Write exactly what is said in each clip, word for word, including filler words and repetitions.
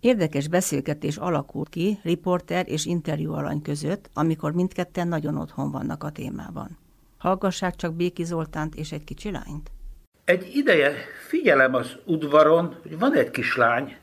Érdekes beszélgetés alakult ki riporter és interjú alany között, amikor mindketten nagyon otthon vannak a témában. Hallgassák csak Béki Zoltánt és egy kicsi lányt. Egy ideje figyelem az udvaron, hogy van egy kislány,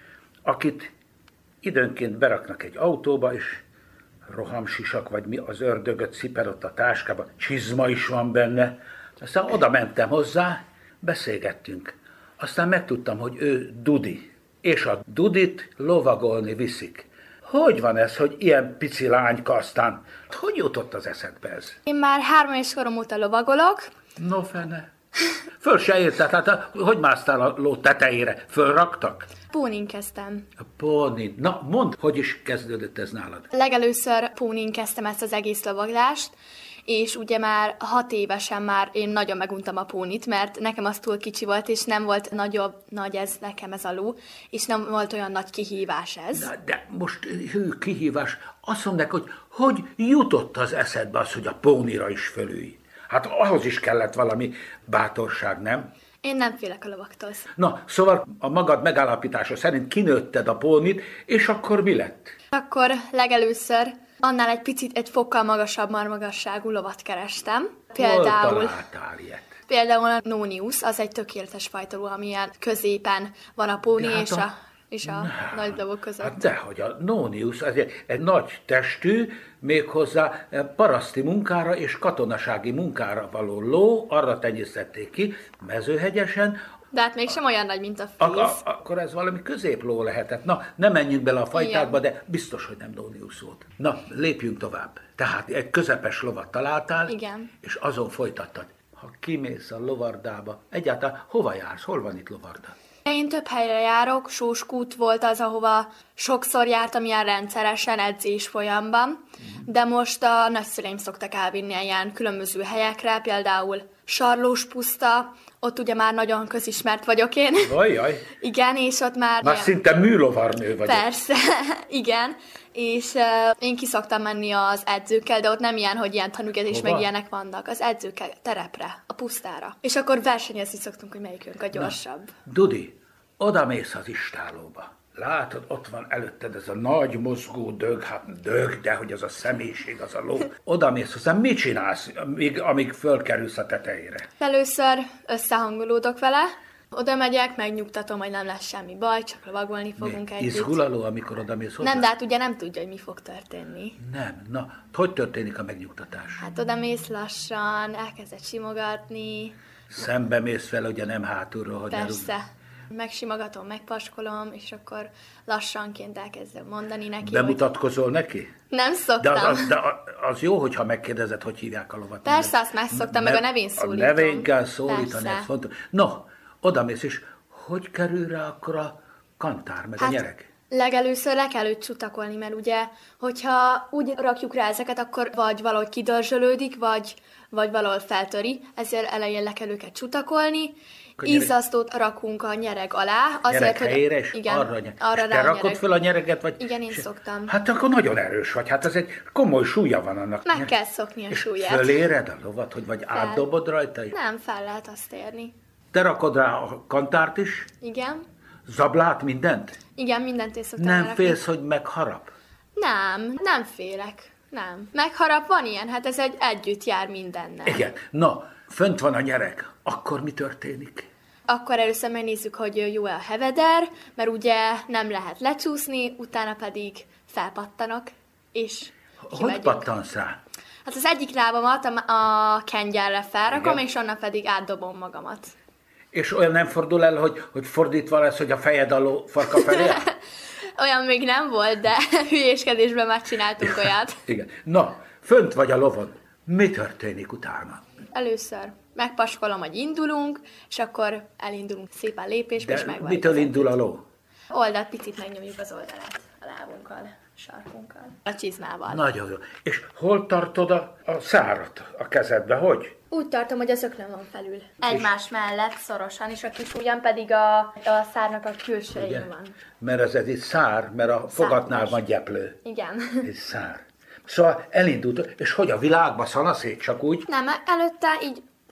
akit időnként beraknak egy autóba, és rohamsisak, vagy mi az ördögöt sziper ott a táskában, csizma is van benne. Aztán oda mentem hozzá, beszélgettünk. Aztán megtudtam, hogy ő Dudi, és a Dudit lovagolni viszik. Hogy van ez, hogy ilyen pici lányka aztán? Hogy jutott az eszedbe ez? Én már három éves korom óta lovagolok. No fene. Föl se érted, hát hogy másztál a ló tetejére? Fölraktak? Pónin kezdtem. A pónin. Na, mondd, hogy is kezdődött ez nálad? Legelőször pónin kezdtem ezt az egész lovaglást, és ugye már hat évesen már én nagyon meguntam a pónit, mert nekem az túl kicsi volt, és nem volt nagyobb, nagy ez nekem ez a ló, és nem volt olyan nagy kihívás ez. De, de most hű kihívás. Azt mondják, hogy hogy jutott az eszedbe az, hogy a pónira is fölülj? Hát ahhoz is kellett valami bátorság, nem? Én nem félek a lovaktól. Na, szóval a magad megállapítása szerint kinőtted a pónit, és akkor mi lett? Akkor legelőször annál egy picit egy fokkal magasabb marmagasságú lovat kerestem. Például, Hol találtál ilyet? Például a Nonius, az egy tökéletes fajta ló, amilyen középen van a póni hát és a... a... és a ne, nagy lovok között. Hát dehogy a Nonius, az egy, egy nagy testű, méghozzá paraszti munkára és katonasági munkára való ló, arra tenyésztették ki, Mezőhegyesen. De hát mégsem olyan nagy, mint a Ak- fríz. ak- akkor ez valami középló lehetett. Na, nem menjünk bele a fajtákba, igen, de biztos, hogy nem Nonius volt. Na, lépjünk tovább. Tehát egy közepes lovat találtál, igen, és azon folytattad. Ha kimész a lovardába, egyáltalán hova jársz? Hol van itt lovarda? Én több helyre járok, Sóskút volt az, ahova sokszor jártam ilyen rendszeresen edzés folyamban, de most a nagyszüleim szoktak elvinni ilyen különböző helyekre, például Sarlós puszta, ott ugye már nagyon közismert vagyok én. Vajjaj. Igen, és ott már... Már ilyen... szinte műlovarnő vagyok. Persze, igen, és uh, én ki szoktam menni az edzőkkel, de ott nem ilyen, hogy ilyen tanúgetés meg ilyenek vannak. Az edzőkkel terepre, a pusztára. És akkor versenyezni szoktunk, hogy melyikünk a gyorsabb. Na, Dudi, oda mész az istálóba. Látod, ott van előtted ez a nagy mozgó dög, hát dög, de hogy az a személyiség, az a ló. Oda mész hozzá, mit csinálsz, amíg, amíg fölkerülsz a tetejére? Először összehangolódok vele, oda megyek, megnyugtatom, hogy nem lesz semmi baj, csak lovagolni fogunk mi? együtt. Izgulaló, amikor oda mész hozzá? Nem, de hát ugye nem tudja, hogy mi fog történni. Nem, na, hogy történik a megnyugtatás? Hát oda mész lassan, elkezded simogatni. Szembe mész fel, ugye nem hátulról, hogy persze. Megsimogatom, megpaskolom, és akkor lassanként elkezdem mondani neki. Bemutatkozol hogy... neki? Nem szoktam. De az, az, de az jó, hogyha megkérdezed, hogy hívják a lovat. Persze, azt megszoktam, ne, meg a nevén szólítom. A nevén kell szólítani, ez fontos. No, oda mész, és hogy kerül rá akkor a kantár, meg hát, a nyereg? Legelőször le kell őt csutakolni, mert ugye, hogyha úgy rakjuk rá ezeket, akkor vagy valahogy kidörzsölődik, vagy, vagy valahol feltöri, ezért elején le kell őket csutakolni. Izzasztót rakunk a nyereg alá. Azért, nyereg hogy... helyére, és igen, arra, arra és te rakod nyereg. Föl a nyereget? Vagy... Igen, én szoktam. Hát akkor nagyon erős vagy, hát ez egy komoly súlya van annak. Meg kell szokni a és súlyát. És föléred a lovat, hogy vagy fel. Átdobod rajta? Nem, fel lehet azt érni. Te rakod rá a kantárt is? Igen. Zablát, mindent? Igen, mindent én szoktam Nem elrakni. félsz, hogy megharap? Nem, nem félek. Nem. Megharap, van ilyen, hát ez egy együtt jár mindennel. Igen. Na, fönt van a nyereg. Akkor mi történik? Akkor először megnézzük, hogy jó-e a heveder, mert ugye nem lehet lecsúszni, utána pedig felpattanak, és kimegyünk. Hogy pattansz rá? Hát az egyik lábamat a, a kengyelre felrakom, igen, és onnan pedig átdobom magamat. És olyan nem fordul el, hogy, hogy fordítva lesz, hogy a fejed alól farka felé? Olyan még nem volt, de hülyéskedésben már csináltunk olyat. Igen. Na, fönt vagy a lovon. Mi történik utána? Először megpaskolom, hogy indulunk, és akkor elindulunk szépen lépésbe, de és megvárjuk. Mitől indul a ló? Oldalt picit megnyomjuk az oldalát a lábunkkal, sarkunkkal, a csizmával. Nagyon jó. És hol tartod a, a szárat a kezedbe? Hogy? Úgy tartom, hogy az öklön van felül. Egymás mellett szorosan, és a kis ujjam pedig a, a szárnak a külsőjén van. Mert ez egy szár, mert a fogatnál van gyeplő. Igen. Egy szár. Szóval elindult, és hogy a világba szanaszét csak úgy? Nem, előtte így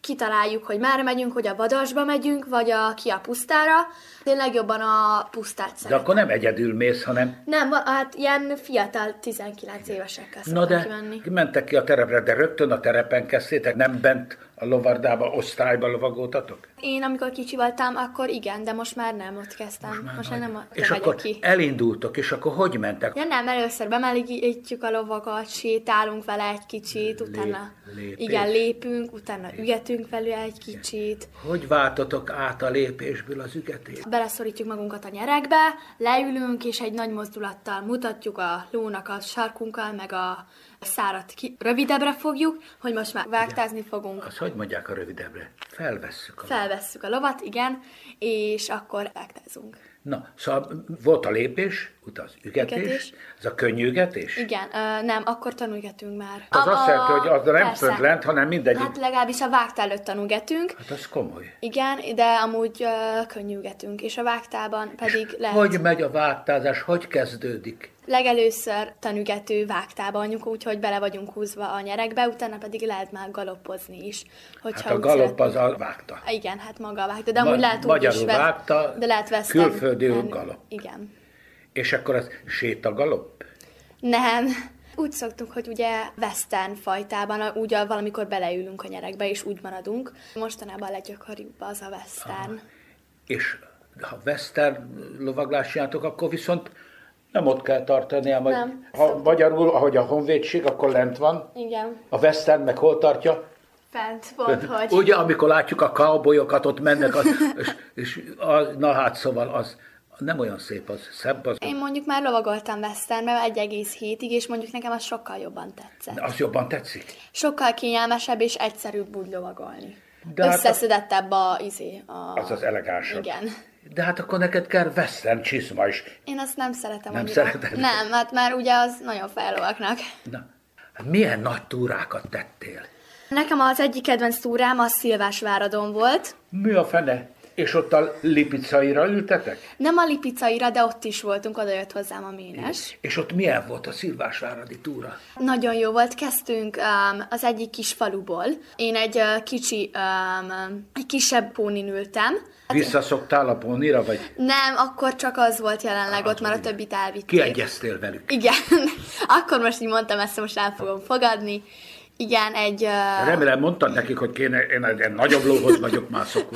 kitaláljuk, hogy merre megyünk, hogy a vadasba megyünk, vagy a ki a pusztára. Én legjobban a pusztát szeretem. De akkor nem egyedül mész, hanem... Nem, hát ilyen fiatal tizenkilenc évesekkel Na szoktam de kimenni. mentek ki a terepre, de rögtön a terepen kezdtétek, nem bent a lovardába, osztályba lovagoltatok? Én amikor kicsi voltam, akkor igen, de most már nem, ott kezdtem. Most már, most már nem, És nem akkor ki. elindultok, és akkor hogy mentek? Ja nem, először bemelegítjük a lovakat, sétálunk vele egy kicsit, Lé- utána lépés. igen, lépünk, utána ügetünk vele egy kicsit. Hogy váltotok át a lépésből az ügetést? Beleszorítjuk magunkat a nyerekbe, leülünk, és egy nagy mozdulattal mutatjuk a lónak a sarkunkkal, meg a szárat ki. Rövidebbre fogjuk, hogy most már vágtázni fogunk. Az hogy mondják a rövidebbre? Felvesszük a... Felvesszük a lovat, igen, és akkor vágtázunk. Na, szóval volt a lépés, utána az ügetés, Ügetés. ez a könnyű ügetés? Igen, ö, nem, akkor tanulgatünk már. Az azt jelenti, hogy az nem persze. fönt lent, hanem mindegyik. Hát legalábbis a vágtá előtt tanulgatünk. Hát az komoly. Igen, de amúgy uh, könnyűgetünk, és a vágtában pedig lehet... Hogy megy a vágtázás, hogy kezdődik? Legelőször tanúgető vágtában anyuk, úgyhogy bele vagyunk húzva a nyerekbe, utána pedig lehet már galoppozni is. Hogyha Hát a úgy galopp az szeretnénk. a vágta. Igen, hát maga a vágta, de amúgy Ma- lehet úgy magyarul is vesz- vágta, de lehet veszteni. külföldiül galopp. Igen. És akkor az sétagalopp? Nem. Úgy szoktuk, hogy ugye western fajtában, úgy a- valamikor beleülünk a nyerekbe, és úgy maradunk. Mostanában leggyakoribb az a western. És ha western lovaglást csináltok, akkor viszont nem ott kell tartani, hanem Nem. ha magyarul, ahogy a honvédség, akkor lent van. Igen. A western meg hol tartja? Fent volt, hogy... Ugye, amikor látjuk a cowboyokat, ott mennek, az, és, és a, na hát szóval az nem olyan szép, az szebb. Az, Én mondjuk már lovagoltam westernbe egy egész hétig, és mondjuk nekem az sokkal jobban tetszett. az jobban tetszik. Sokkal kényelmesebb és egyszerűbb úgy lovagolni. De hát a- Összeszedettebb a izé. A... Az az elegánsabb. Igen. De hát akkor neked kell western csizma is. Én azt nem szeretem Nem annyira. szereted? Nem, hát már ugye az nagyon fejlovaknak. Na, hát milyen nagy túrákat tettél? Nekem az egyik kedvenc túrám az Szilvásváradon volt. Mi a fene? És ott a Lipicaira ültetek? Nem a Lipicaira, de ott is voltunk, oda jött hozzám a Ménes. És ott milyen volt a szilvásváradi túra? Nagyon jó volt, kezdtünk um, az egyik kis faluból. Én egy uh, kicsi, um, egy kisebb pónin ültem. Visszaszoktál a pónira, vagy Nem, akkor csak az volt jelenleg ott, már a többit elvitték. kiegyeztél velük? Igen, akkor most így mondtam, ezt most el fogom fogadni. Igen, egy... Uh, Remélem mondtad nekik, hogy kéne, én egy nagyobb lóhoz vagyok már szokva.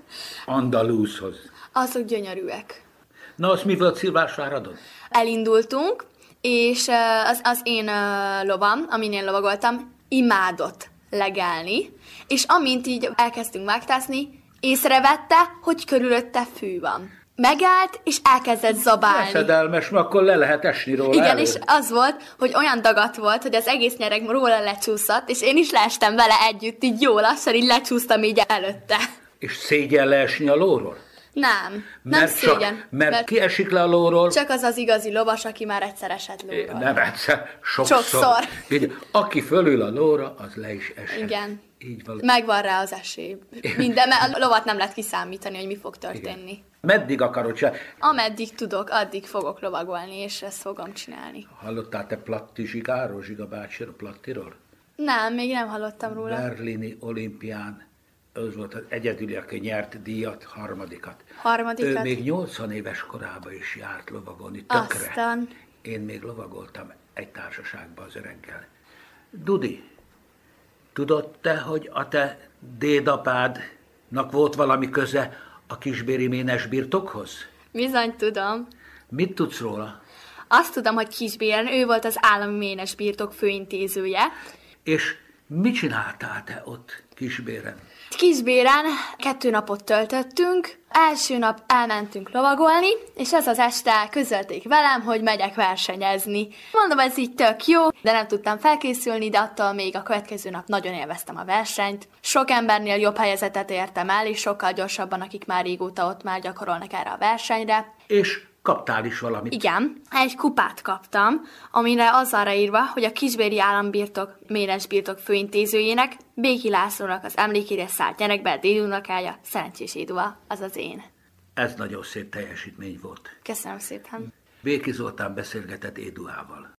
Andalúzhoz. azok gyönyörűek. Na, az mi volt Szilvásváradon? Elindultunk, és uh, az, az én uh, lovam, amin én lovagoltam, imádott legelni, és amint így elkezdtünk vágtázni, észrevette, hogy körülötte fű van. Megállt, és elkezdett zabálni. Eszedelmes, mert akkor le lehet esni róla. Igen, elő. és az volt, hogy olyan dagat volt, hogy az egész nyereg róla lecsúszott, és én is leestem vele együtt, így jó lassan, így lecsúsztam így előtte. És szégyen leesni a lóról? Nem, nem Mert szégyen. Csak, mert, mert ki esik le a lóról? Csak az az igazi lovas, aki már egyszer esett lóról. Nem egyszer, sokszor. Sokszor. Így, aki fölül a lóra, az le is esett. Igen. Így van. Megvan rá az esély. Minden, mert a lovat nem lehet kiszámítani, hogy mi fog történni. Igen. Meddig akarod csinálni? Ameddig tudok, addig fogok lovagolni, és ezt fogom csinálni. Hallottál te Platti Zsigáról, Zsiga bácsiról, Plattiról? Nem, még nem hallottam róla. Berlini olimpián, az volt az egyedüli, aki nyert díjat, harmadikat. Harmadikat? Ő még nyolcvan éves korában is járt lovagolni, tökre. Aztán. Én még lovagoltam egy társaságban az öreggel. Dudi, tudod te, hogy a te dédapádnak volt valami köze a kisbéri Ménes birtokhoz? Bizony tudom. Mit tudsz róla? Azt tudom, hogy Kisbéren ő volt az állami ménes birtok főintézője. És mit csináltál te ott Kisbéren? Kisbéren kettő napot töltöttünk, első nap elmentünk lovagolni, és az az este közölték velem, hogy megyek versenyezni. Mondom, ez így tök jó, de nem tudtam felkészülni, de attól még a következő nap nagyon élveztem a versenyt. Sok embernél jobb helyezetet értem el, és sokkal gyorsabban, akik már régóta ott már gyakorolnak erre a versenyre. És kaptál is valamit. Igen, egy kupát kaptam, amire az arra írva, hogy a Kisbéri állambirtok Ménes birtok főintézőjének, Béki Lászlónak az emlékére szállt gyerekbe dédunokája, Szerencsés Édua, azaz én. Ez nagyon szép teljesítmény volt. Köszönöm szépen. Béki Zoltán beszélgetett Éduával.